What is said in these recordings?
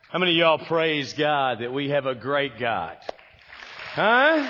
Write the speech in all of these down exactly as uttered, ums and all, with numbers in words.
How many of y'all praise God that we have a great God? Huh?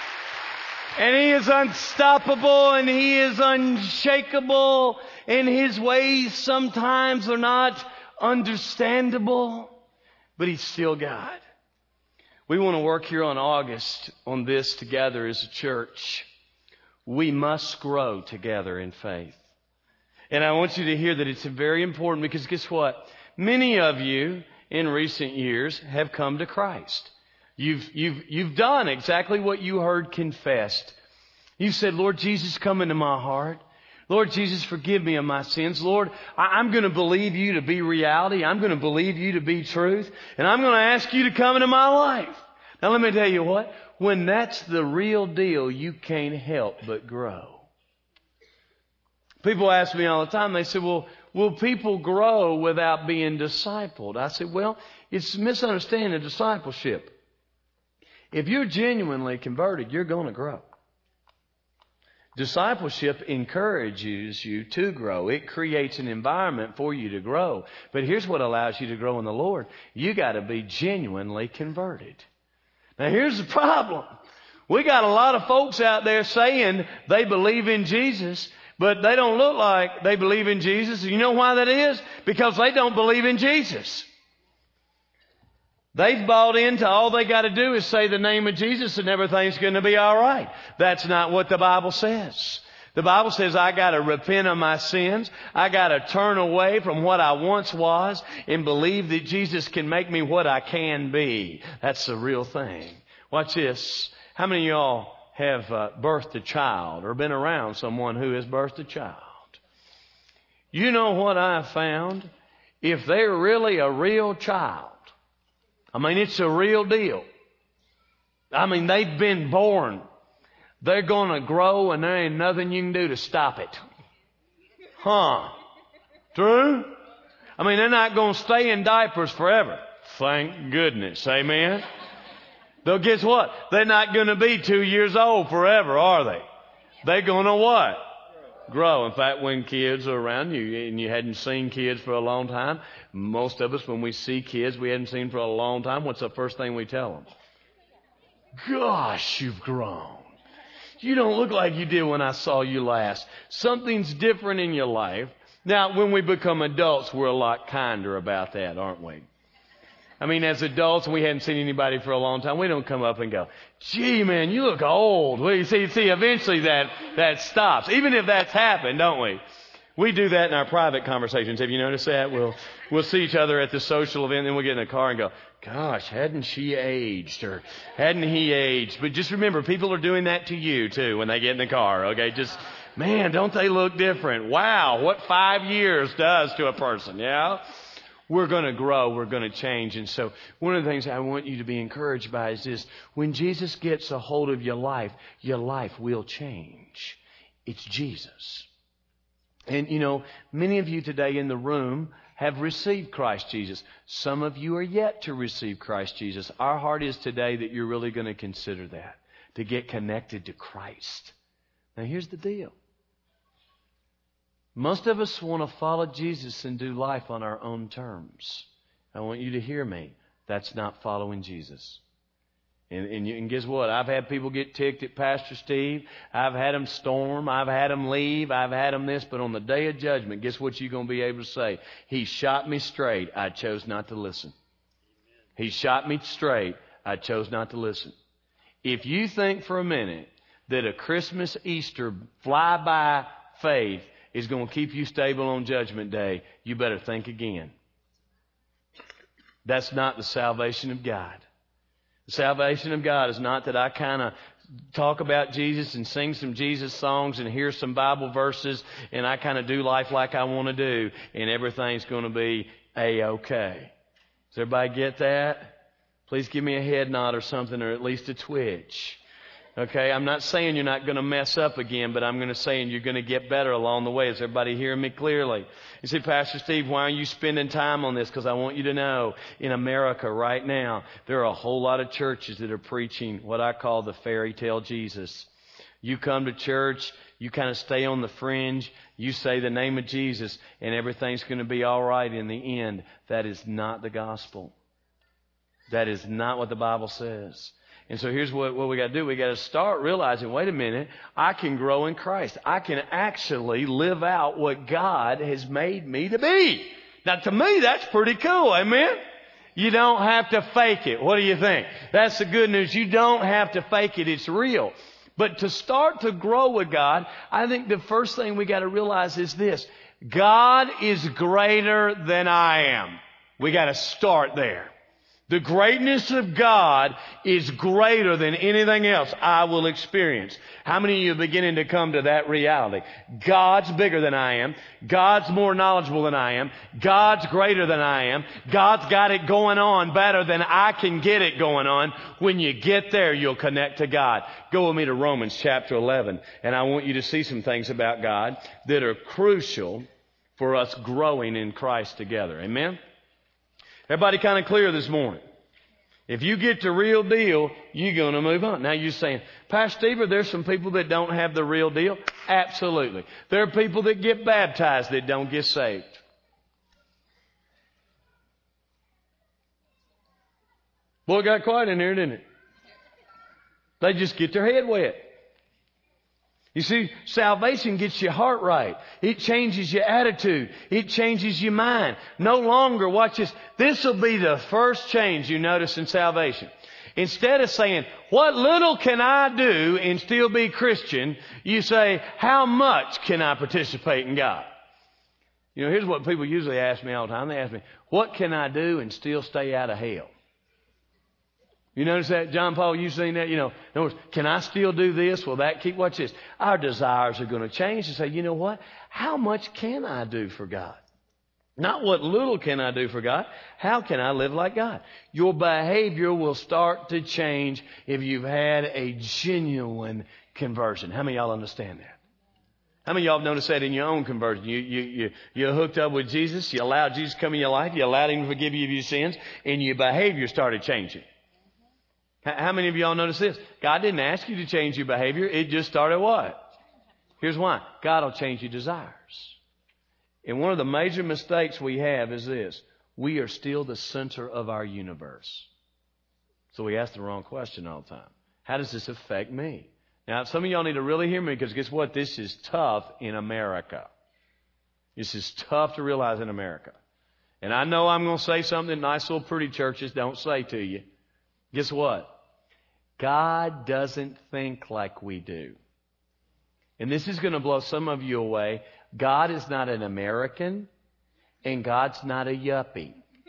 And He is unstoppable and He is unshakable and His ways sometimes are not understandable, but He's still God. We want to work here on August on this together as a church. We must grow together in faith. And I want you to hear that it's very important because guess what? Many of you in recent years have come to Christ. You've, you've, you've done exactly what you heard confessed. You said, Lord Jesus, come into my heart. Lord Jesus, forgive me of my sins. Lord, I, I'm going to believe you to be reality. I'm going to believe you to be truth. And I'm going to ask you to come into my life. Now let me tell you what. When that's the real deal, you can't help but grow. People ask me all the time, they say, well, will people grow without being discipled? I said, well, it's misunderstanding discipleship. If you're genuinely converted, you're going to grow. Discipleship encourages you to grow. It creates an environment for you to grow. But here's what allows you to grow in the Lord. You got to be genuinely converted. Now here's the problem. We got a lot of folks out there saying they believe in Jesus, but they don't look like they believe in Jesus. You know why that is? Because they don't believe in Jesus. They've bought into all they got to do is say the name of Jesus and everything's going to be all right. That's not what the Bible says. The Bible says I got to repent of my sins. I got to turn away from what I once was and believe that Jesus can make me what I can be. That's the real thing. Watch this. How many of y'all have uh, birthed a child or been around someone who has birthed a child? You know what I found? If they're really a real child, I mean, it's a real deal. I mean, they've been born. They're going to grow and there ain't nothing you can do to stop it. Huh? True? I mean, they're not going to stay in diapers forever. Thank goodness. Amen? Though guess what? They're not going to be two years old forever, are they? They're going to what? Grow. In fact, when kids are around you and you hadn't seen kids for a long time, most of us, when we see kids we hadn't seen for a long time, what's the first thing we tell them? Gosh, you've grown. You don't look like you did when I saw you last. Something's different in your life. Now, when we become adults, we're a lot kinder about that, aren't we? I mean, as adults, and we hadn't seen anybody for a long time, we don't come up and go, gee, man, you look old. Well, you see, see, eventually that, that stops. Even if that's happened, don't we? We do that in our private conversations. Have you noticed that? We'll, we'll see each other at the social event, and then we'll get in a car and go, gosh, hadn't she aged? Or hadn't he aged? But just remember, people are doing that to you, too, when they get in the car, okay? Just, man, don't they look different? Wow, what five years does to a person, yeah? We're going to grow. We're going to change. And so one of the things I want you to be encouraged by is this. When Jesus gets a hold of your life, your life will change. It's Jesus. And, you know, many of you today in the room have received Christ Jesus. Some of you are yet to receive Christ Jesus. Our heart is today that you're really going to consider that, to get connected to Christ. Now, here's the deal. Most of us want to follow Jesus and do life on our own terms. I want you to hear me. That's not following Jesus. And, and, and guess what? I've had people get ticked at Pastor Steve. I've had them storm. I've had them leave. I've had them this. But on the day of judgment, guess what you're going to be able to say? He shot me straight. I chose not to listen. He shot me straight. I chose not to listen. If you think for a minute that a Christmas, Easter, fly-by faith is going to keep you stable on Judgment Day, you better think again. That's not the salvation of God. The salvation of God is not that I kind of talk about Jesus and sing some Jesus songs and hear some Bible verses and I kind of do life like I want to do and everything's going to be A-okay. Does everybody get that? Please give me a head nod or something, or at least a twitch. Okay, I'm not saying you're not going to mess up again, but I'm going to say you're going to get better along the way. Is everybody hearing me clearly? You say, Pastor Steve, why are you spending time on this? Because I want you to know, in America right now, there are a whole lot of churches that are preaching what I call the fairy tale Jesus. You come to church, you kind of stay on the fringe, you say the name of Jesus, and everything's going to be all right in the end. That is not the gospel. That is not what the Bible says. And so here's what, what we got to do. We got to start realizing, wait a minute, I can grow in Christ. I can actually live out what God has made me to be. Now, to me, that's pretty cool. Amen? You don't have to fake it. What do you think? That's the good news. You don't have to fake it. It's real. But to start to grow with God, I think the first thing we got to realize is this. God is greater than I am. We got to start there. The greatness of God is greater than anything else I will experience. How many of you are beginning to come to that reality? God's bigger than I am. God's more knowledgeable than I am. God's greater than I am. God's got it going on better than I can get it going on. When you get there, you'll connect to God. Go with me to Romans chapter eleven, and I want you to see some things about God that are crucial for us growing in Christ together. Amen? Everybody kind of clear this morning? If you get the real deal, you're going to move on. Now you're saying, Pastor Steve, are there some people that don't have the real deal? Absolutely. There are people that get baptized that don't get saved. Boy, it got quiet in here, didn't it? They just get their head wet. You see, salvation gets your heart right. It changes your attitude. It changes your mind. No longer, watch this, this will be the first change you notice in salvation. Instead of saying, what little can I do and still be Christian, you say, how much can I participate in God? You know, here's what people usually ask me all the time. They ask me, what can I do and still stay out of hell? You notice that? John Paul, you've seen that? You know, in other words, can I still do this? Will that keep? Watch this. Our desires are going to change and say, you know what? How much can I do for God? Not what little can I do for God. How can I live like God? Your behavior will start to change if you've had a genuine conversion. How many of y'all understand that? How many of y'all have noticed that in your own conversion? You, you, you, you're hooked up with Jesus. You allowed Jesus to come in your life. You allowed Him to forgive you of your sins. And your behavior started changing. How many of y'all notice this? God didn't ask you to change your behavior. It just started what? Here's why. God will change your desires. And one of the major mistakes we have is this. We are still the center of our universe. So we ask the wrong question all the time. How does this affect me? Now, some of y'all need to really hear me because guess what? This is tough in America. This is tough to realize in America. And I know I'm going to say something that nice little pretty churches don't say to you. Guess what? God doesn't think like we do. And this is going to blow some of you away. God is not an American, and God's not a yuppie.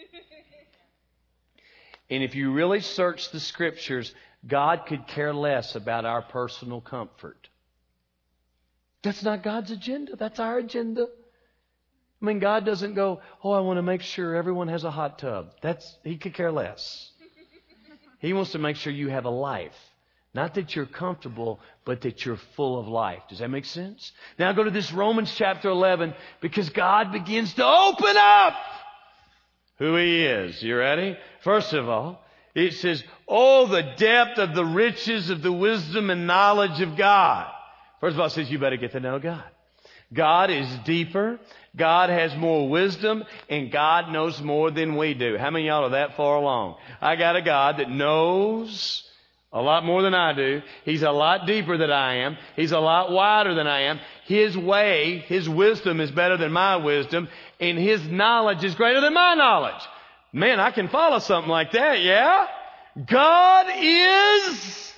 And if you really search the Scriptures, God could care less about our personal comfort. That's not God's agenda. That's our agenda. I mean, God doesn't go, oh, I want to make sure everyone has a hot tub. That's He could care less. He wants to make sure you have a life. Not that you're comfortable, but that you're full of life. Does that make sense? Now go to this Romans chapter eleven because God begins to open up who He is. You ready? First of all, it says, oh, the depth of the riches of the wisdom and knowledge of God. First of all, it says you better get to know God. God is deeper. God has more wisdom, and God knows more than we do. How many of y'all are that far along? I got a God that knows a lot more than I do. He's a lot deeper than I am. He's a lot wider than I am. His way, His wisdom is better than my wisdom, and His knowledge is greater than my knowledge. Man, I can follow something like that, yeah? God is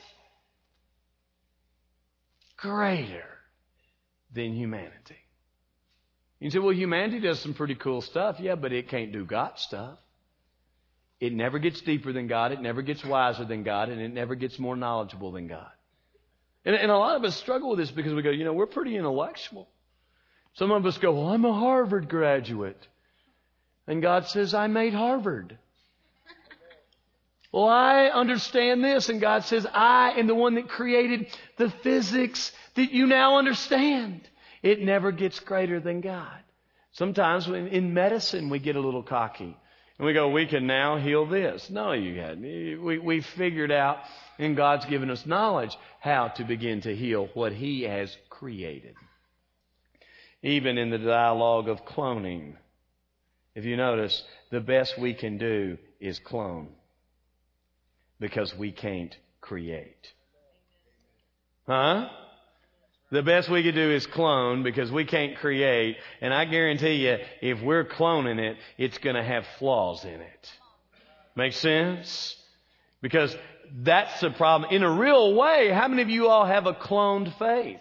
greater than humanity. You say, well, humanity does some pretty cool stuff. Yeah, but it can't do God stuff. It never gets deeper than God. It never gets wiser than God. And it never gets more knowledgeable than God. And, and a lot of us struggle with this because we go, you know, we're pretty intellectual. Some of us go, well, I'm a Harvard graduate. And God says, I made Harvard. Well, I understand this. And God says, I am the one that created the physics that you now understand. It never gets greater than God. Sometimes in medicine we get a little cocky. And we go, we can now heal this. No, you hadn't. We, we figured out, and God's given us knowledge, how to begin to heal what He has created. Even in the dialogue of cloning. If you notice, the best we can do is clone. because we can't create. Huh? The best we could do is clone because we can't create. And I guarantee you, if we're cloning it, it's going to have flaws in it. Make sense? Because that's the problem. In a real way, how many of you all have a cloned faith?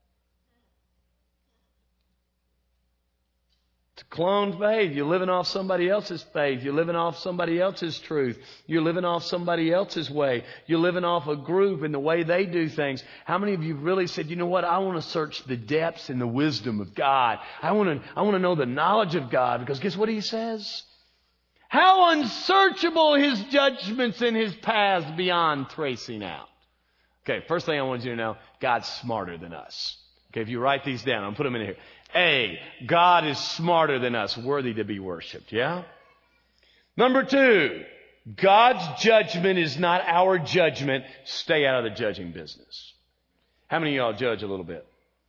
It's a cloned faith. You're living off somebody else's faith. You're living off somebody else's truth. You're living off somebody else's way. You're living off a group and the way they do things. How many of you really said, you know what? I want to search the depths and the wisdom of God. I want to, I want to know the knowledge of God, because guess what He says? How unsearchable His judgments and His paths beyond tracing out. Okay, first thing I want you to know, God's smarter than us. Okay, if you write these down, I'll put them in here. A, God is smarter than us, worthy to be worshiped. Yeah? Number two, God's judgment is not our judgment. Stay out of the judging business. How many of y'all judge a little bit?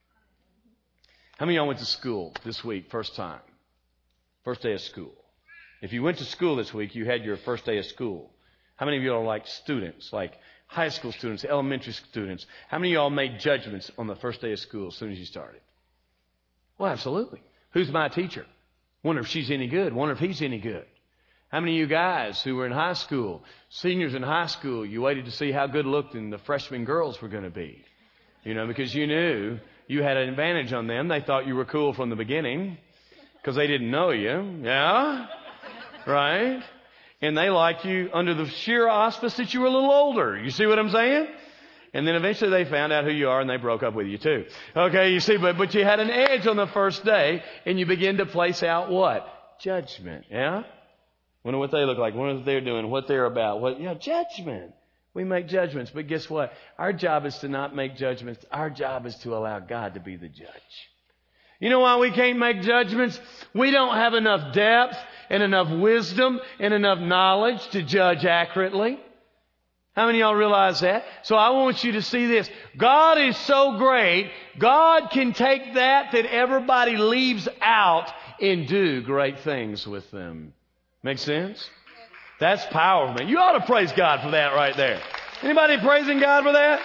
How many of y'all went to school this week, first time? First day of school. If you went to school this week, you had your first day of school. How many of you are like students, like high school students, elementary students? How many of y'all made judgments on the first day of school as soon as you started? Well, absolutely. Who's my teacher? Wonder if she's any good. Wonder if he's any good. How many of you guys who were in high school, seniors in high school, you waited to see how good looking the freshman girls were going to be? You know, because you knew you had an advantage on them. They thought you were cool from the beginning because they didn't know you. Yeah? Right? And they liked you under the sheer auspice that you were a little older. You see what I'm saying? And then eventually they found out who you are and they broke up with you too. Okay, you see, but, but you had an edge on the first day and you begin to place out what? Judgment. Yeah? Wonder what they look like. Wonder what they're doing, what they're about. What, you know, judgment. We make judgments, but guess what? Our job is to not make judgments. Our job is to allow God to be the judge. You know why we can't make judgments? We don't have enough depth and enough wisdom and enough knowledge to judge accurately. How many of y'all realize that? So I want you to see this. God is so great, God can take that that everybody leaves out and do great things with them. Make sense? That's powerful, man. You ought to praise God for that right there. Anybody praising God for that?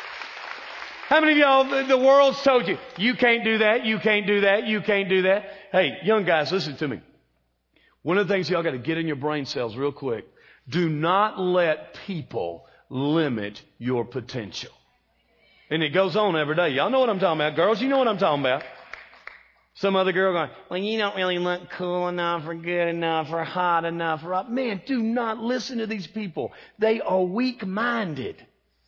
How many of y'all, the, the world's told you, you can't do that, you can't do that, you can't do that. Hey, young guys, listen to me. One of the things y'all got to get in your brain cells real quick. Do not let people limit your potential. And it goes on every day. Y'all know what I'm talking about. Girls, you know what I'm talking about. Some other girl going, well, you don't really look cool enough or good enough or hot enough. Or, man, do not listen to these people. They are weak-minded.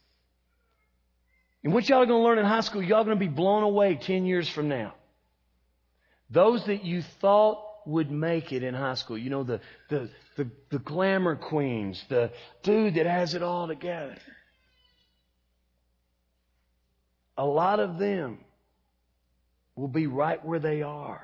And what y'all are going to learn in high school, y'all are going to be blown away ten years from now. Those that you thought would make it in high school, you know, the, the, the, the glamour queens, the dude that has it all together. A lot of them will be right where they are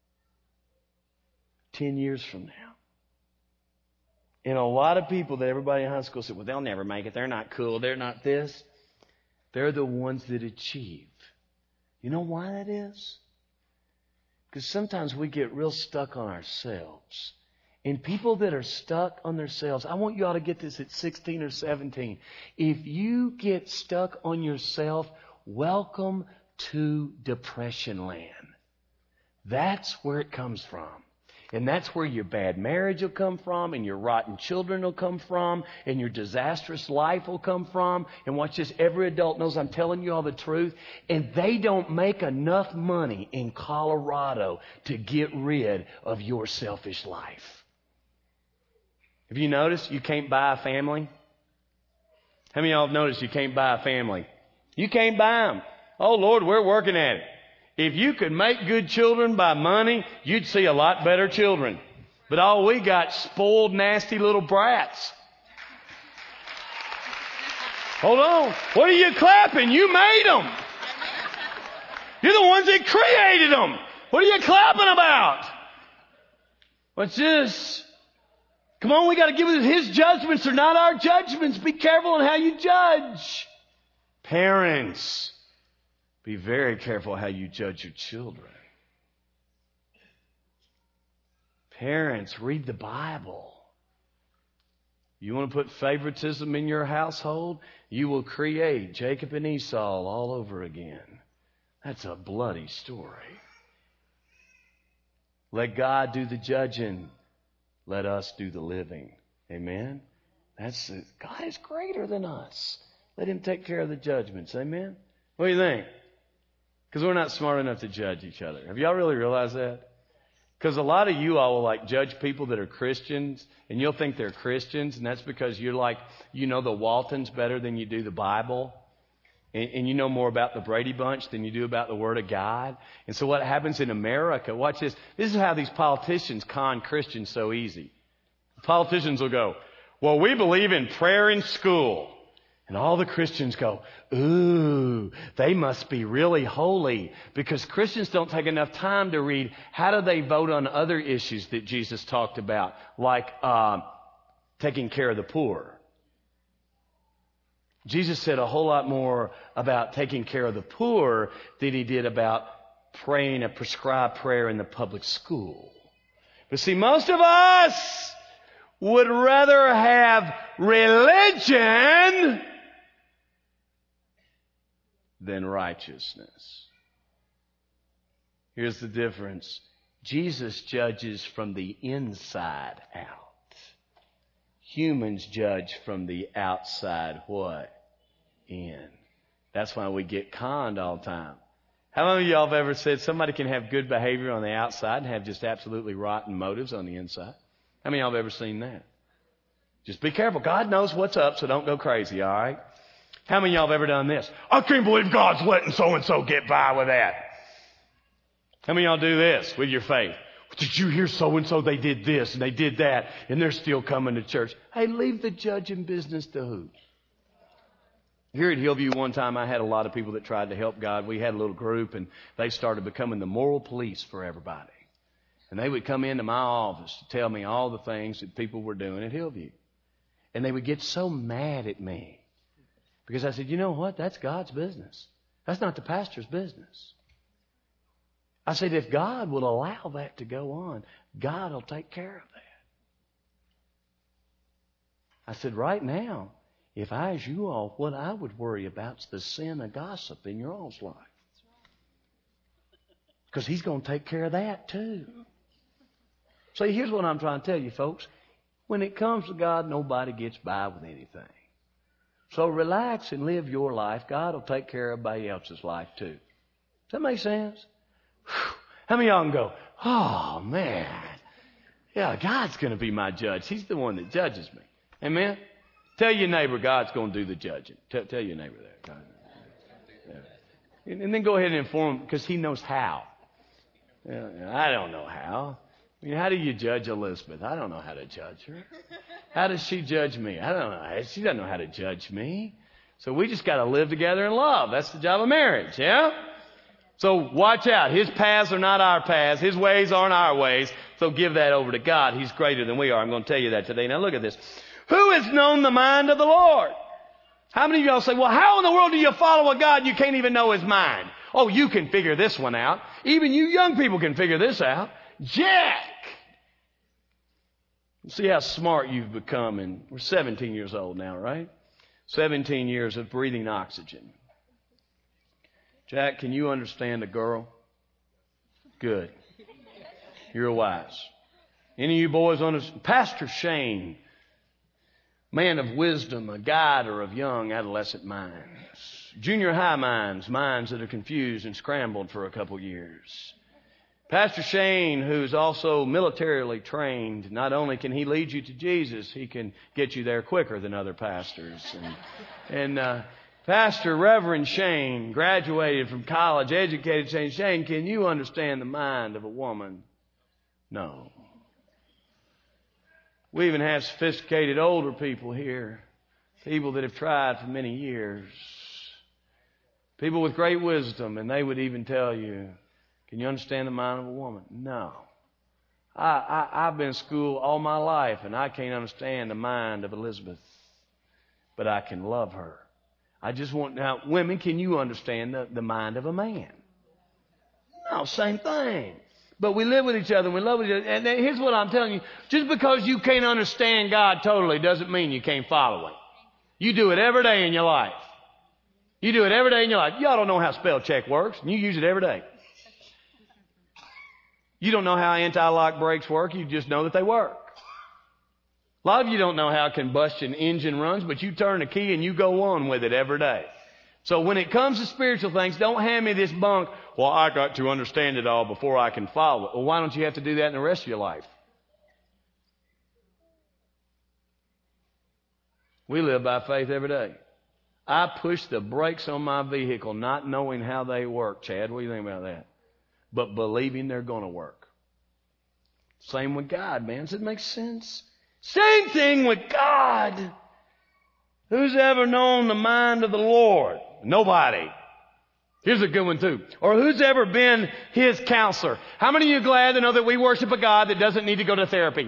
ten years from now. And a lot of people that everybody in high school said, well, they'll never make it. They're not cool. They're not this. They're the ones that achieve. You know why that is? Because sometimes we get real stuck on ourselves. And people that are stuck on themselves, I want you all to get this at sixteen or seventeen. If you get stuck on yourself, welcome to depression land. That's where it comes from. And that's where your bad marriage will come from, and your rotten children will come from, and your disastrous life will come from. And watch this, every adult knows I'm telling you all the truth. And they don't make enough money in Colorado to get rid of your selfish life. Have you noticed you can't buy a family? How many of y'all have noticed you can't buy a family? You can't buy them. Oh, Lord, we're working at it. If you could make good children by money, you'd see a lot better children. But all we got, spoiled, nasty little brats. Hold on. What are you clapping? You made them. You're the ones that created them. What are you clapping about? What's this? Come on, we got to give it. His judgments are not our judgments. Be careful on how you judge. Parents, be very careful how you judge your children. Parents, read the Bible. You want to put favoritism in your household? You will create Jacob and Esau all over again. That's a bloody story. Let God do the judging. Let us do the living. Amen? That's it. God is greater than us. Let Him take care of the judgments. Amen? What do you think? Because we're not smart enough to judge each other. Have y'all really realized that? Because a lot of you all will like judge people that are Christians, and you'll think they're Christians, and that's because you're like, you know the Waltons better than you do the Bible. And, and you know more about the Brady Bunch than you do about the Word of God. And so what happens in America, watch this. This is how these politicians con Christians so easy. Politicians will go, well, we believe in prayer in school. And all the Christians go, ooh, they must be really holy. Because Christians don't take enough time to read how do they vote on other issues that Jesus talked about, like uh, taking care of the poor. Jesus said a whole lot more about taking care of the poor than He did about praying a prescribed prayer in the public school. But see, most of us would rather have religion than righteousness. Here's the difference. Jesus judges from the inside out. Humans judge from the outside what? In. That's why we get conned all the time. How many of y'all have ever said somebody can have good behavior on the outside and have just absolutely rotten motives on the inside? How many of y'all have ever seen that? Just be careful. God knows what's up, so don't go crazy, all right? How many of y'all have ever done this? I can't believe God's letting so-and-so get by with that. How many of y'all do this with your faith? Did you hear so-and-so? They did this and they did that, and they're still coming to church. Hey, leave the judging business to who? Here at Hillview one time, I had a lot of people that tried to help God. We had a little group, and they started becoming the moral police for everybody. And they would come into my office to tell me all the things that people were doing at Hillview. And they would get so mad at me. Because I said, you know what? That's God's business. That's not the pastor's business. I said, if God will allow that to go on, God will take care of that. I said, right now, if I was you all, what I would worry about is the sin of gossip in your all's life. Because He's going to take care of that too. See, here's what I'm trying to tell you, folks. When it comes to God, nobody gets by with anything. So relax and live your life. God will take care of everybody else's life too. Does that make sense? Whew. How many of y'all can go, oh man, yeah, God's going to be my judge. He's the one that judges me. Amen? Tell your neighbor God's going to do the judging. Tell, tell your neighbor that. Yeah. And then go ahead and inform him because he knows how. Yeah, I don't know how. I mean, how do you judge Elizabeth? I don't know how to judge her. How does she judge me? I don't know. She doesn't know how to judge me. So we just got to live together in love. That's the job of marriage, yeah? So watch out. His paths are not our paths. His ways aren't our ways. So give that over to God. He's greater than we are. I'm going to tell you that today. Now look at this. Who has known the mind of the Lord? How many of y'all say, well, how in the world do you follow a God you can't even know His mind? Oh, you can figure this one out. Even you young people can figure this out. Jack! See how smart you've become. And we're seventeen years old now, right? seventeen years of breathing oxygen. Jack, can you understand a girl? Good. You're wise. Any of you boys understand? Pastor Shane, man of wisdom, a guider of young adolescent minds. Junior high minds, minds that are confused and scrambled for a couple years. Pastor Shane, who's also militarily trained, not only can he lead you to Jesus, he can get you there quicker than other pastors. And, and uh, Pastor Reverend Shane, graduated from college, educated Shane. Shane, can you understand the mind of a woman? No. We even have sophisticated older people here, people that have tried for many years, people with great wisdom, and they would even tell you, can you understand the mind of a woman? No. I, I, I've been in school all my life, and I can't understand the mind of Elizabeth, but I can love her. I just want, now, women, can you understand the, the mind of a man? No, same thing. But we live with each other and we love each other. And here's what I'm telling you. Just because you can't understand God totally doesn't mean you can't follow Him. You do it every day in your life. You do it every day in your life. Y'all don't know how spell check works, and you use it every day. You don't know how anti-lock brakes work. You just know that they work. A lot of you don't know how a combustion engine runs, but you turn the key and you go on with it every day. So when it comes to spiritual things, don't hand me this bunk, well, I got to understand it all before I can follow it. Well, why don't you have to do that in the rest of your life? We live by faith every day. I push the brakes on my vehicle not knowing how they work. Chad, what do you think about that? But believing they're going to work. Same with God, man. Does it make sense? Same thing with God. Who's ever known the mind of the Lord? Nobody. Here's a good one too. Or who's ever been His counselor? How many of you are glad to know that we worship a God that doesn't need to go to therapy?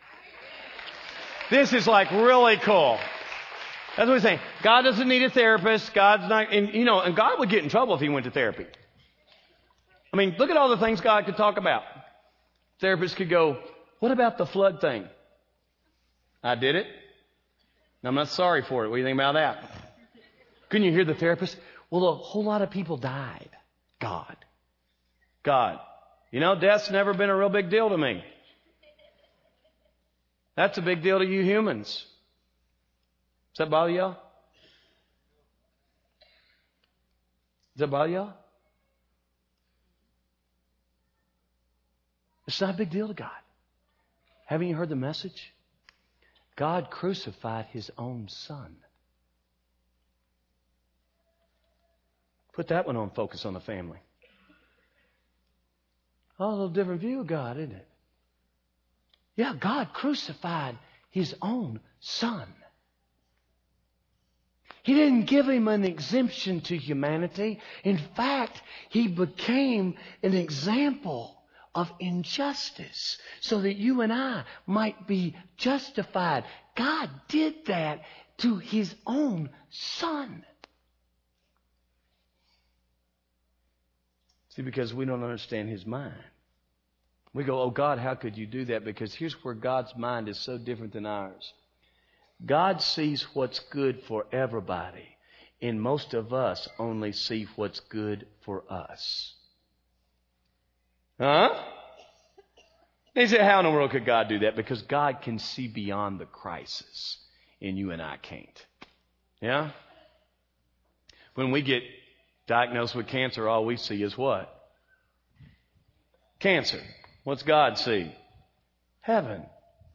This is like really cool. That's what he's saying. God doesn't need a therapist. God's not, and you know, and God would get in trouble if He went to therapy. I mean, look at all the things God could talk about. Therapists could go, what about the flood thing? I did it. I'm not sorry for it. What do you think about that? Couldn't you hear the therapist? Well, a whole lot of people died. God. God. You know, death's never been a real big deal to me. That's a big deal to you humans. Does that bother y'all? Does that bother y'all? It's not a big deal to God. Haven't you heard the message? God crucified His own Son. Put that one on Focus on the Family. Oh, a little different view of God, isn't it? Yeah, God crucified His own Son. He didn't give Him an exemption to humanity. In fact, He became an example of injustice so that you and I might be justified. God did that to His own Son. See, because we don't understand His mind. We go, oh God, how could you do that? Because here's where God's mind is so different than ours. God sees what's good for everybody, and most of us only see what's good for us. Huh? They say, how in the world could God do that? Because God can see beyond the crisis, and you and I can't. Yeah? When we get diagnosed with cancer, all we see is what? Cancer. What's God see? Heaven.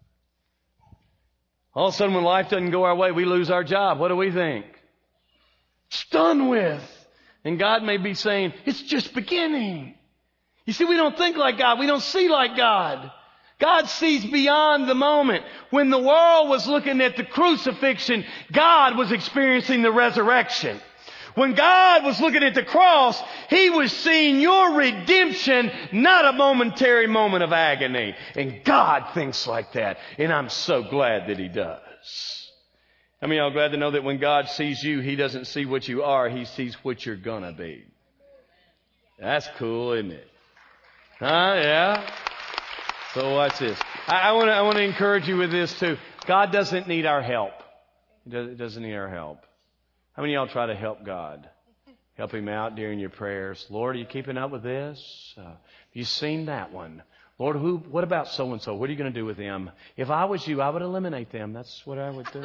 All of a sudden, when life doesn't go our way, we lose our job. What do we think? It's done with. And God may be saying, it's just beginning. You see, we don't think like God. We don't see like God. God sees beyond the moment. When the world was looking at the crucifixion, God was experiencing the resurrection. When God was looking at the cross, He was seeing your redemption, not a momentary moment of agony. And God thinks like that. And I'm so glad that He does. How many of y'all glad to know that when God sees you, He doesn't see what you are, He sees what you're going to be? That's cool, isn't it? Huh? Yeah? So watch this. I, I want to I want to encourage you with this too. God doesn't need our help. He doesn't need our help. How many of y'all try to help God? Help Him out during your prayers. Lord, are you keeping up with this? Uh, have you seen that one? Lord, who? What about so-and-so? What are you going to do with them? If I was you, I would eliminate them. That's what I would do.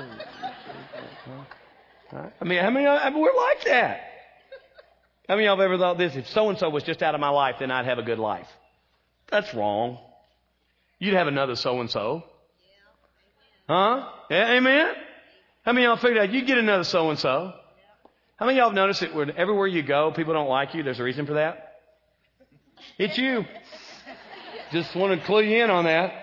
I mean, how many of y'all, we're like that? How many of y'all have ever thought this? If so-and-so was just out of my life, then I'd have a good life. That's wrong. You'd have another so-and-so. Huh? Yeah, amen? How many of y'all figured out you'd get another so-and-so? How many of y'all have noticed that when, everywhere you go, people don't like you? There's a reason for that? It's you. Just want to clue you in on that.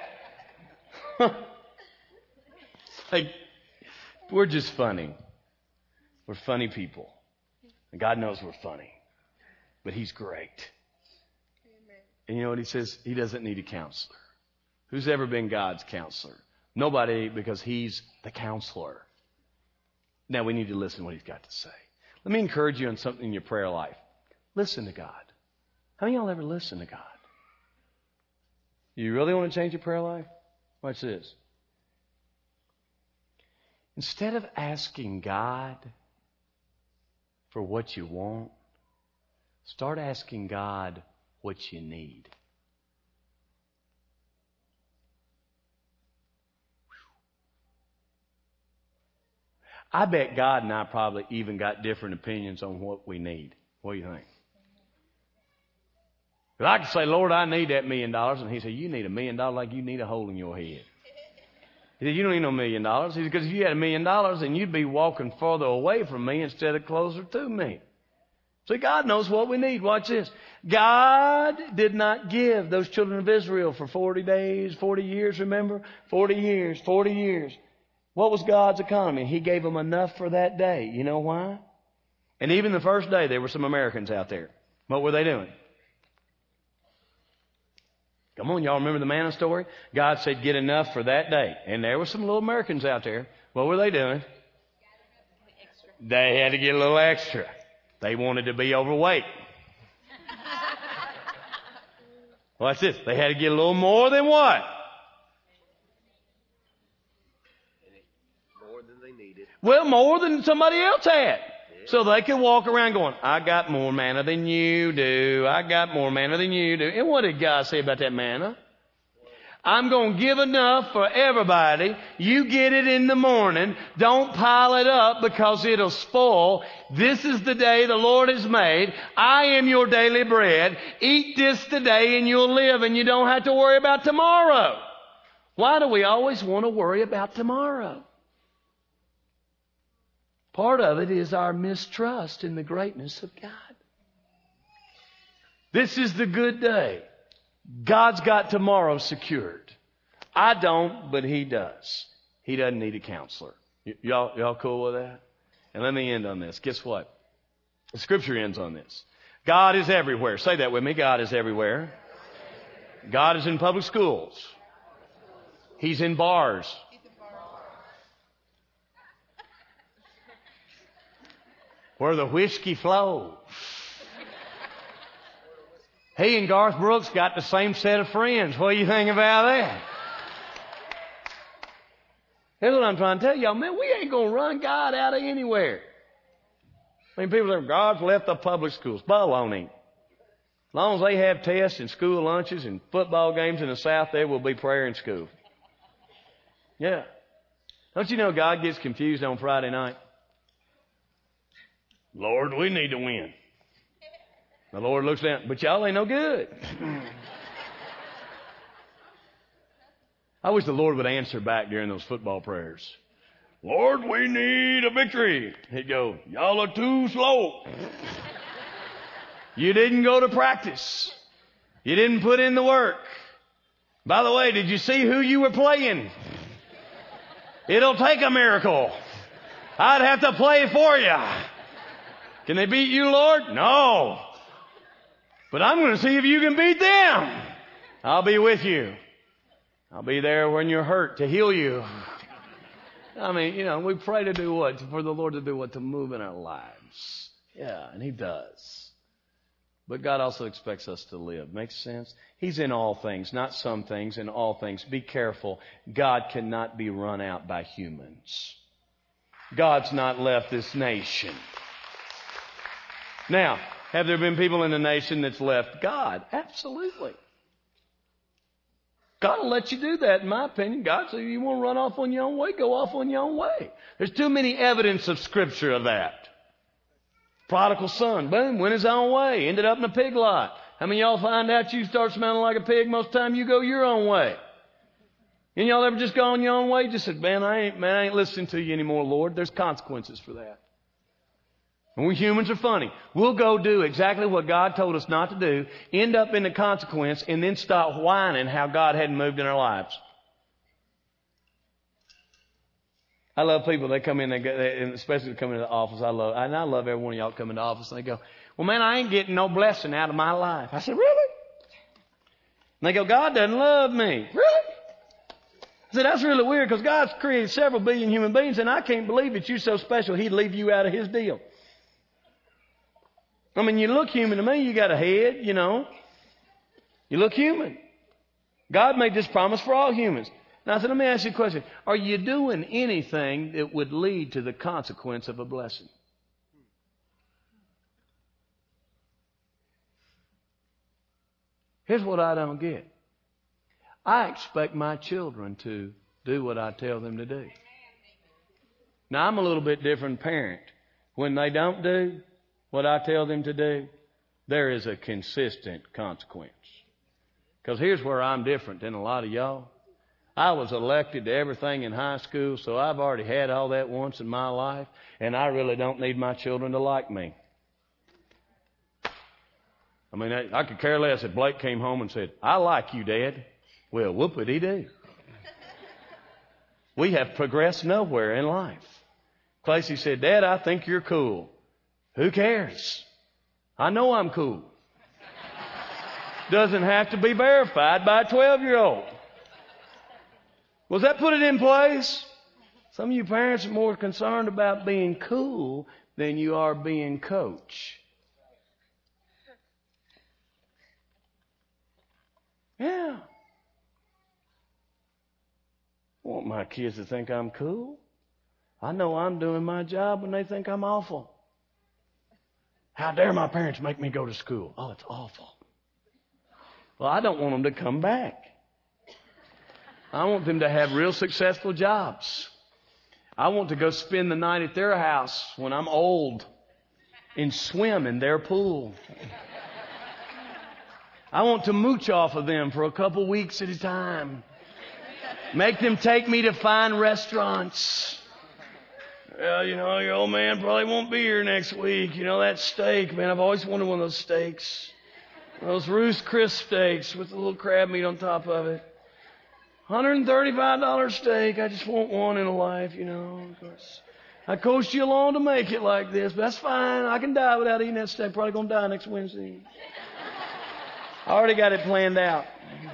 Like, we're just funny. We're funny people. And God knows we're funny. But He's great. And you know what He says? He doesn't need a counselor. Who's ever been God's counselor? Nobody, because He's the counselor. Now we need to listen to what He's got to say. Let me encourage you on something in your prayer life. Listen to God. How many of y'all ever listen to God? You really want to change your prayer life? Watch this. Instead of asking God for what you want, start asking God what you need. I bet God and I probably even got different opinions on what we need. What do you think? But I could say, Lord, I need that million dollars. And he said, you need a million dollars like you need a hole in your head. He said, you don't need no million dollars. He said, because if you had a million dollars, then you'd be walking further away from me instead of closer to me. See, God knows what we need. Watch this. God did not give those children of Israel for forty days, forty years, remember? forty years, forty years. What was God's economy? He gave them enough for that day. You know why? And even the first day, there were some Americans out there. What were they doing? Come on, y'all remember the manna story? God said, get enough for that day. And there were some little Americans out there. What were they doing? They had to get a little extra. They wanted to be overweight. Watch this. They had to get a little more than what? Well, more than somebody else had. So they could walk around going, I got more manna than you do. I got more manna than you do. And what did God say about that manna? I'm going to give enough for everybody. You get it in the morning. Don't pile it up because it'll spoil. This is the day the Lord has made. I am your daily bread. Eat this today and you'll live and you don't have to worry about tomorrow. Why do we always want to worry about tomorrow? Part of it is our mistrust in the greatness of God. This is the good day. God's got tomorrow secured. I don't, but He does. He doesn't need a counselor. Y- y'all, y'all cool with that? And let me end on this. Guess what? The Scripture ends on this. God is everywhere. Say that with me. God is everywhere. God is in public schools. He's in bars. Where the whiskey flows. He and Garth Brooks got the same set of friends. What do you think about that? Here's what I'm trying to tell y'all. Man, we ain't going to run God out of anywhere. I mean, people say, God's left the public schools. Baloney. As long as they have tests and school lunches and football games in the South, there will be prayer in school. Yeah. Don't you know God gets confused on Friday night? Lord, we need to win. The Lord looks down, but y'all ain't no good. I wish the Lord would answer back during those football prayers. Lord, we need a victory. He'd go, y'all are too slow. You didn't go to practice. You didn't put in the work. By the way, did you see who you were playing? It'll take a miracle. I'd have to play for you. Can they beat you, Lord? No. But I'm going to see if you can beat them. I'll be with you. I'll be there when you're hurt to heal you. I mean, you know, we pray to do what? For the Lord to do what? To move in our lives. Yeah, and He does. But God also expects us to live. Makes sense? He's in all things, not some things, in all things. Be careful. God cannot be run out by humans. God's not left this nation. Now, have there been people in the nation that's left God? Absolutely. God will let you do that, in my opinion. God said, you want to run off on your own way, go off on your own way. There's too many evidence of Scripture of that. Prodigal son, boom, went his own way, ended up in a pig lot. How many of y'all find out you start smelling like a pig most of the time you go your own way? And y'all ever just gone your own way? Just said, man, I ain't, man, I ain't listening to you anymore, Lord. There's consequences for that. And we humans are funny. We'll go do exactly what God told us not to do, end up in the consequence, and then stop whining how God hadn't moved in our lives. I love people. They come in, they go, they, and especially come into the office. I love, and I love every one of y'all come into the office. And they go, well, man, I ain't getting no blessing out of my life. I said, really? And they go, God doesn't love me. Really? I said, that's really weird because God's created several billion human beings, and I can't believe that you're so special He'd leave you out of His deal. I mean, you look human to me. You got a head, you know. You look human. God made this promise for all humans. Now I said, let me ask you a question. Are you doing anything that would lead to the consequence of a blessing? Here's what I don't get. I expect my children to do what I tell them to do. Now, I'm a little bit different parent. When they don't do what I tell them to do, there is a consistent consequence. Because here's where I'm different than a lot of y'all. I was elected to everything in high school, so I've already had all that once in my life, and I really don't need my children to like me. I mean, I, I could care less if Blake came home and said, I like you, Dad. Well, whoop-a-dee do. We have progressed nowhere in life. Clancy said, Dad, I think you're cool. Who cares? I know I'm cool. Doesn't have to be verified by a twelve-year-old. Was that put it in place? Some of you parents are more concerned about being cool than you are being coach. Yeah. I want my kids to think I'm cool. I know I'm doing my job when they think I'm awful. How dare my parents make me go to school? Oh, it's awful. Well, I don't want them to come back. I want them to have real successful jobs. I want to go spend the night at their house when I'm old and swim in their pool. I want to mooch off of them for a couple weeks at a time. Make them take me to fine restaurants. Well, you know, your old man probably won't be here next week. You know, that steak, man, I've always wanted one of those steaks. Those Ruth's Chris steaks with a little crab meat on top of it. one hundred thirty-five dollars steak. I just want one in a life, you know. I coached you along to make it like this, but that's fine. I can die without eating that steak. Probably going to die next Wednesday. I already got it planned out.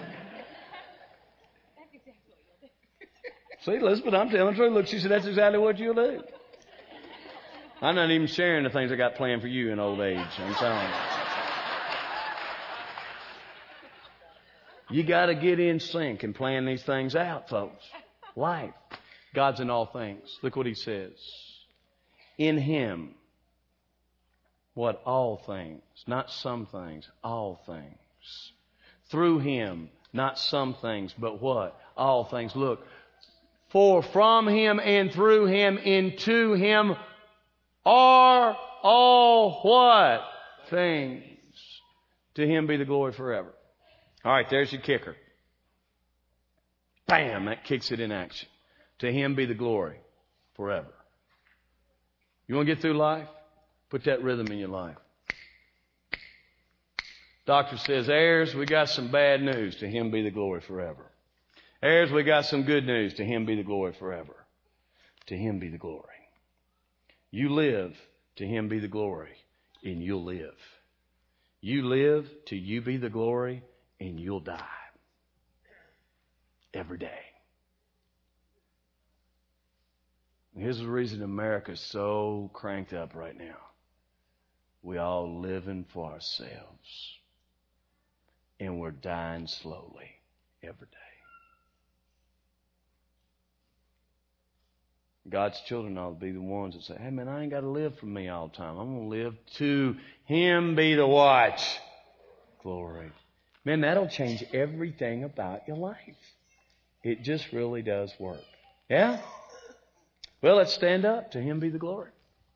See, Elizabeth, I'm telling the truth. Look, she said, that's exactly what you'll do. I'm not even sharing the things I got planned for you in old age. I'm telling you. You got to get in sync and plan these things out, folks. Life. God's in all things. Look what he says. In him. What? All things. Not some things. All things. Through him. Not some things, but what? All things. Look. For from him and through him into him are all what? Things. To him be the glory forever. All right, there's your kicker. Bam, that kicks it in action. To him be the glory forever. You want to get through life? Put that rhythm in your life. Doctor says, heirs, we got some bad news. To him be the glory forever. Heirs, we got some good news. To him be the glory forever. To him be the glory. You live, to him be the glory, and you'll live. You live, to you be the glory, and you'll die. Every day. And here's the reason America's so cranked up right now. We all living for ourselves. And we're dying slowly every day. God's children ought to be the ones that say, hey man, I ain't got to live for me all the time. I'm going to live to him be the what? Glory. Man, that'll change everything about your life. It just really does work. Yeah? Well, let's stand up. To him be the glory.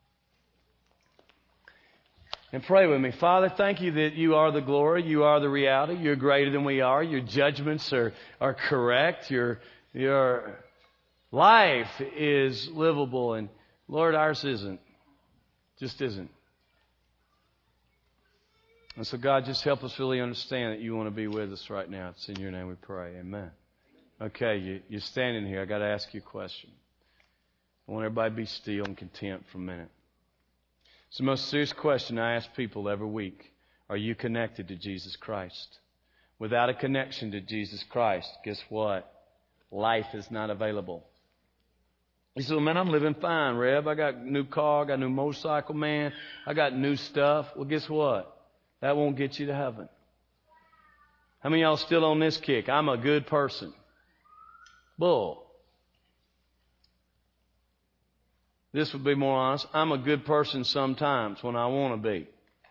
And pray with me. Father, thank you that you are the glory. You are the reality. You're greater than we are. Your judgments are, are correct. Your, your life is livable. And Lord, ours isn't. Just isn't. And so God, just help us really understand that you want to be with us right now. It's in your name we pray. Amen. Okay, you, you're standing here. I got to ask you a question. I want everybody to be still and content for a minute. It's the most serious question I ask people every week. Are you connected to Jesus Christ? Without a connection to Jesus Christ, guess what? Life is not available. You say, well, man, I'm living fine, Reb. I got a new car, I got a new motorcycle, man. I got new stuff. Well, guess what? That won't get you to heaven. How many of y'all still on this kick? I'm a good person. Bull. This would be more honest. I'm a good person sometimes when I want to be.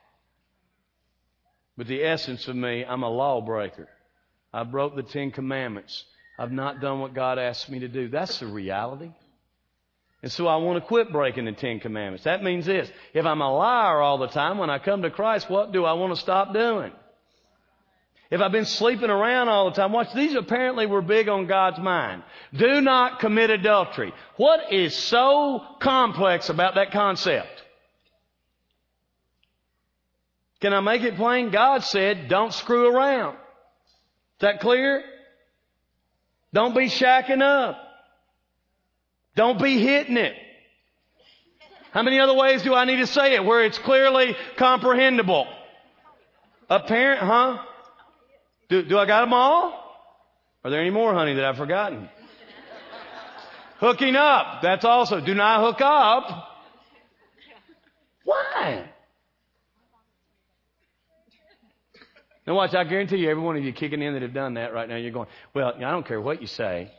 But the essence of me, I'm a lawbreaker. I broke the Ten Commandments. I've not done what God asked me to do. That's the reality. And so I want to quit breaking the Ten Commandments. That means this. If I'm a liar all the time, when I come to Christ, what do I want to stop doing? If I've been sleeping around all the time, watch, these apparently were big on God's mind. Do not commit adultery. What is so complex about that concept? Can I make it plain? God said, don't screw around. Is that clear? Don't be shacking up. Don't be hitting it. How many other ways do I need to say it where it's clearly comprehensible? Apparent, huh? Do, do I got them all? Are there any more, honey, that I've forgotten? Hooking up. That's also, do not hook up. Why? Now watch, I guarantee you, every one of you kicking in that have done that right now, you're going, well, I don't care what you say.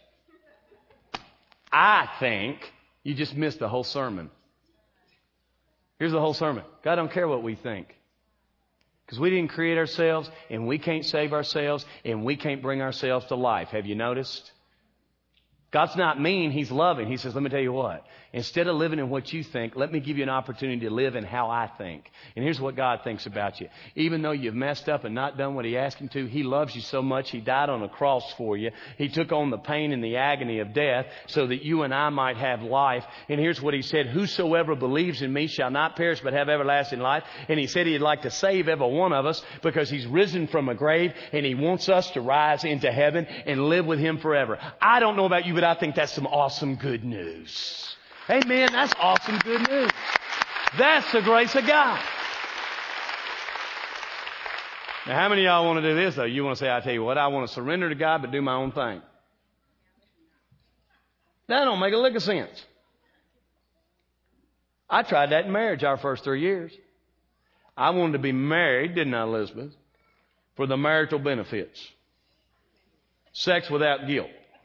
I think you just missed the whole sermon. Here's the whole sermon. God don't care what we think. Because we didn't create ourselves, and we can't save ourselves, and we can't bring ourselves to life. Have you noticed? God's not mean. He's loving. He says, let me tell you what. Instead of living in what you think, let me give you an opportunity to live in how I think. And here's what God thinks about you. Even though you've messed up and not done what He asked Him to, He loves you so much, He died on a cross for you. He took on the pain and the agony of death so that you and I might have life. And here's what He said, whosoever believes in me shall not perish but have everlasting life. And He said He'd like to save every one of us because He's risen from a grave and He wants us to rise into heaven and live with Him forever. I don't know about you, but I think that's some awesome good news. Amen. That's awesome good news. That's the grace of God. Now, how many of y'all want to do this, though? You want to say, I tell you what, I want to surrender to God but do my own thing. That don't make a lick of sense. I tried that in marriage our first three years. I wanted to be married, didn't I, Elizabeth? For the marital benefits. Sex without guilt.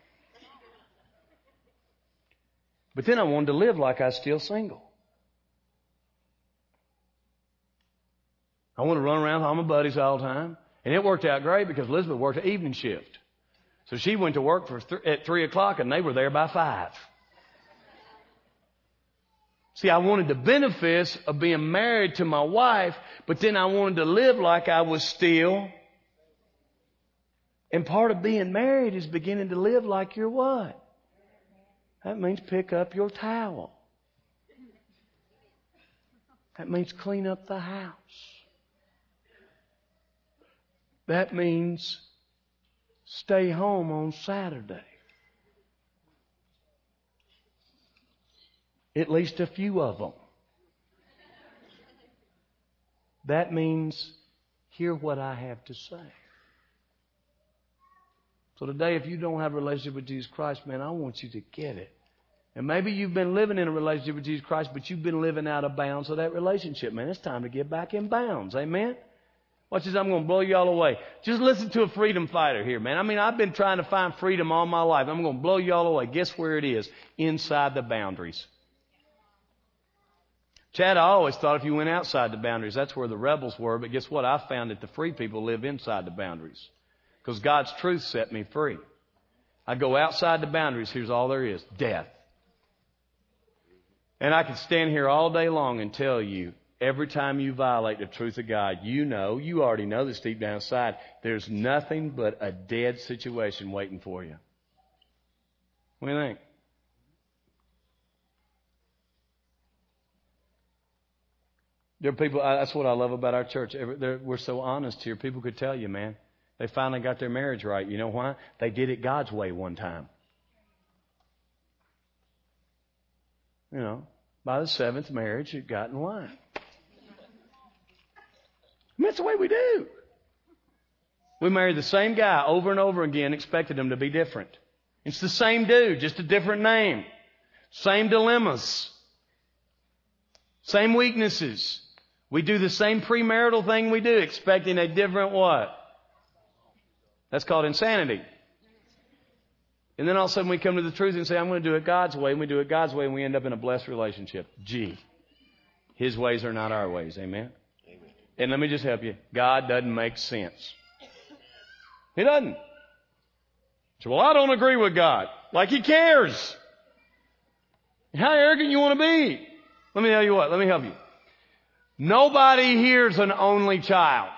But then I wanted to live like I was still single. I wanted to run around with all my buddies all the time. And it worked out great because Elizabeth worked an evening shift. So she went to work for th- at three o'clock and they were there by five. See, I wanted the benefits of being married to my wife, but then I wanted to live like I was still. And part of being married is beginning to live like you're what? That means pick up your towel. That means clean up the house. That means stay home on Saturday. At least a few of them. That means hear what I have to say. So today, if you don't have a relationship with Jesus Christ, man, I want you to get it. And maybe you've been living in a relationship with Jesus Christ, but you've been living out of bounds of that relationship, man. It's time to get back in bounds. Amen? Watch this. I'm going to blow you all away. Just listen to a freedom fighter here, man. I mean, I've been trying to find freedom all my life. I'm going to blow you all away. Guess where it is? Inside the boundaries. Chad, I always thought if you went outside the boundaries, that's where the rebels were. But guess what? I found that the free people live inside the boundaries. Because God's truth set me free. I go outside the boundaries. Here's all there is. Death. And I can stand here all day long and tell you, every time you violate the truth of God, you know, you already know this deep down inside, there's nothing but a dead situation waiting for you. What do you think? There are people, that's what I love about our church. We're so honest here. People could tell you, man, they finally got their marriage right. You know why? They did it God's way one time. You know, by the seventh marriage, it got in line. I mean, that's the way we do. We married the same guy over and over again, expected him to be different. It's the same dude, just a different name. Same dilemmas. Same weaknesses. We do the same premarital thing we do, expecting a different what? That's called insanity. And then all of a sudden we come to the truth and say, I'm going to do it God's way. And we do it God's way and we end up in a blessed relationship. Gee, His ways are not our ways. Amen? Amen. And let me just help you. God doesn't make sense. He doesn't. So, well, I don't agree with God. Like He cares. How arrogant you want to be. Let me tell you what. Let me help you. Nobody here's an only child.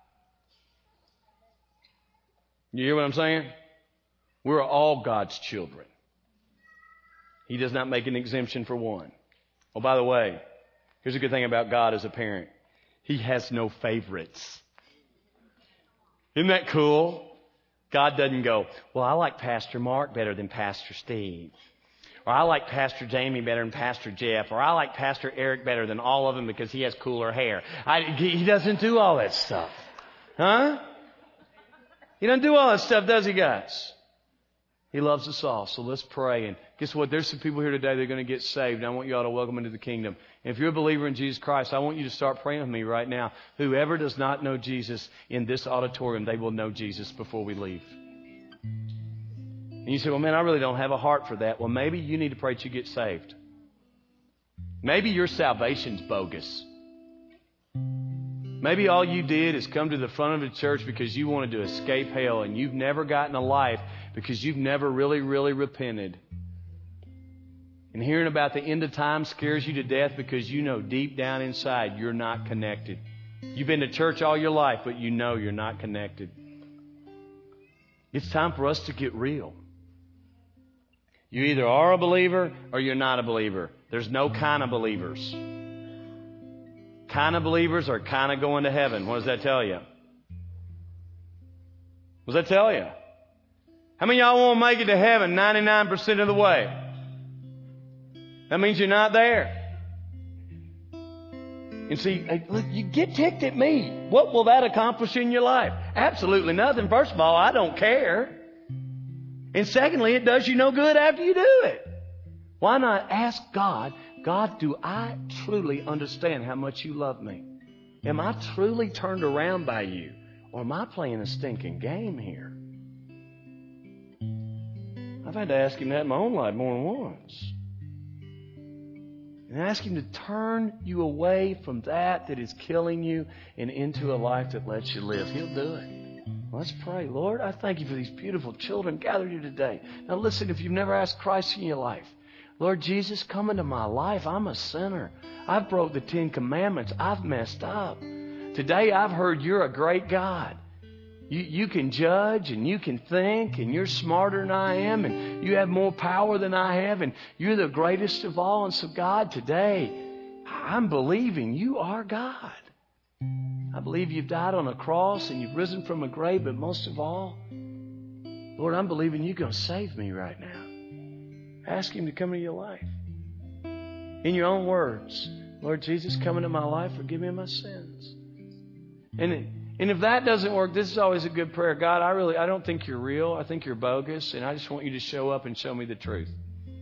You hear what I'm saying? We're all God's children. He does not make an exemption for one. Oh, by the way, here's a good thing about God as a parent. He has no favorites. Isn't that cool? God doesn't go, well, I like Pastor Mark better than Pastor Steve. Or I like Pastor Jamie better than Pastor Jeff. Or I like Pastor Eric better than all of them because he has cooler hair. I, he doesn't do all that stuff. Huh? He doesn't do all that stuff, does he, guys? He loves us all. So let's pray. And guess what? There's some people here today that are going to get saved. And I want you all to welcome into the kingdom. And if you're a believer in Jesus Christ, I want you to start praying with me right now. Whoever does not know Jesus in this auditorium, they will know Jesus before we leave. And you say, well, man, I really don't have a heart for that. Well, maybe you need to pray that you get saved. Maybe your salvation's bogus. Maybe all you did is come to the front of the church because you wanted to escape hell and you've never gotten a life because you've never really, really repented. And hearing about the end of time scares you to death because you know deep down inside you're not connected. You've been to church all your life, but you know you're not connected. It's time for us to get real. You either are a believer or you're not a believer. There's no kind of believers. Kind of believers are kind of going to heaven. What does that tell you? What does that tell you? How many of y'all want to make it to heaven ninety-nine percent of the way? That means you're not there. And see, look, you get ticked at me. What will that accomplish in your life? Absolutely nothing. First of all, I don't care. And secondly, it does you no good after you do it. Why not ask God, God, do I truly understand how much you love me? Am I truly turned around by you? Or am I playing a stinking game here? I've had to ask Him that in my own life more than once. And ask Him to turn you away from that that is killing you and into a life that lets you live. He'll do it. Let's pray. Lord, I thank You for these beautiful children gathered here today. Now listen, if you've never asked Christ in your life, Lord Jesus, come into my life. I'm a sinner. I've broke the Ten Commandments. I've messed up. Today I've heard You're a great God. You, you can judge and you can think and you're smarter than I am and you have more power than I have and you're the greatest of all. And so God, today I'm believing You are God. I believe You've died on a cross and You've risen from a grave, but most of all, Lord, I'm believing You're going to save me right now. Ask Him to come into your life. In your own words, Lord Jesus, come into my life, forgive me my sins. And it, And if that doesn't work, this is always a good prayer. God, I really, I don't think You're real. I think You're bogus. And I just want You to show up and show me the truth.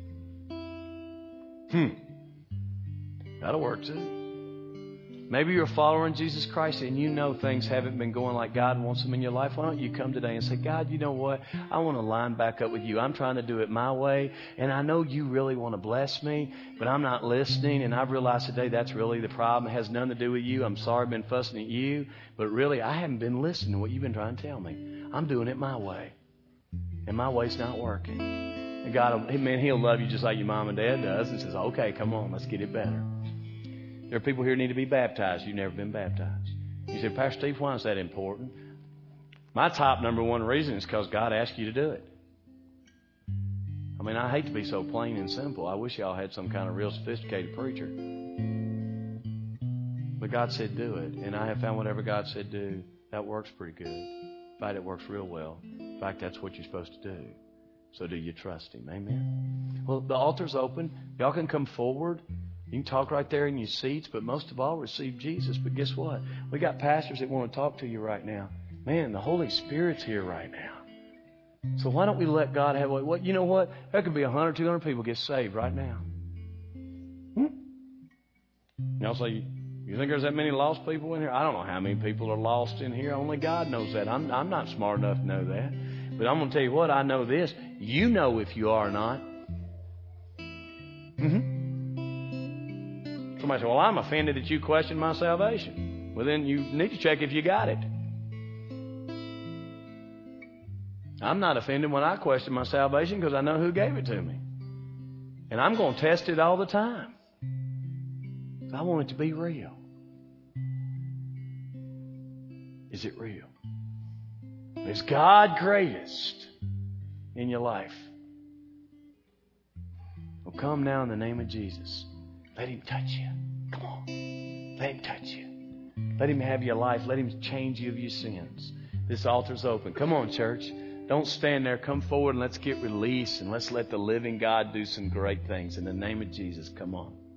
Hmm. That'll work too. Maybe you're a follower in Jesus Christ and you know things haven't been going like God wants them in your life. Why don't you come today and say, God, you know what? I want to line back up with You. I'm trying to do it my way. And I know You really want to bless me, but I'm not listening. And I've realized today that's really the problem. It has nothing to do with You. I'm sorry I've been fussing at You. But really, I haven't been listening to what You've been trying to tell me. I'm doing it my way. And my way's not working. And God, man, He'll love you just like your mom and dad does and says, okay, come on, let's get it better. There are people here who need to be baptized. You've never been baptized. You say, Pastor Steve, why is that important? My top number one reason is because God asked you to do it. I mean, I hate to be so plain and simple. I wish y'all had some kind of real sophisticated preacher. But God said do it. And I have found whatever God said do, that works pretty good. In fact, it works real well. In fact, that's what you're supposed to do. So do you trust Him? Amen? Well, the altar's open. Y'all can come forward. You can talk right there in your seats, but most of all, receive Jesus. But guess what? We got pastors that want to talk to you right now. Man, the Holy Spirit's here right now. So why don't we let God have what? what you know what? There could be one hundred, two hundred people get saved right now. Hmm? Y'all say, You think there's that many lost people in here? I don't know how many people are lost in here. Only God knows that. I'm, I'm not smart enough to know that. But I'm going to tell you what, I know this. You know if you are or not. Mm-hmm. Somebody said, well, I'm offended that you question my salvation. Well, then you need to check if you got it. I'm not offended when I question my salvation because I know who gave it to me. And I'm going to test it all the time. I want it to be real. Is it real? Is God greatest in your life? Well, come now in the name of Jesus. Let Him touch you. Come on. Let Him touch you. Let Him have your life. Let Him change you of your sins. This altar's open. Come on, church. Don't stand there. Come forward and let's get released and let's let the living God do some great things. In the name of Jesus, come on.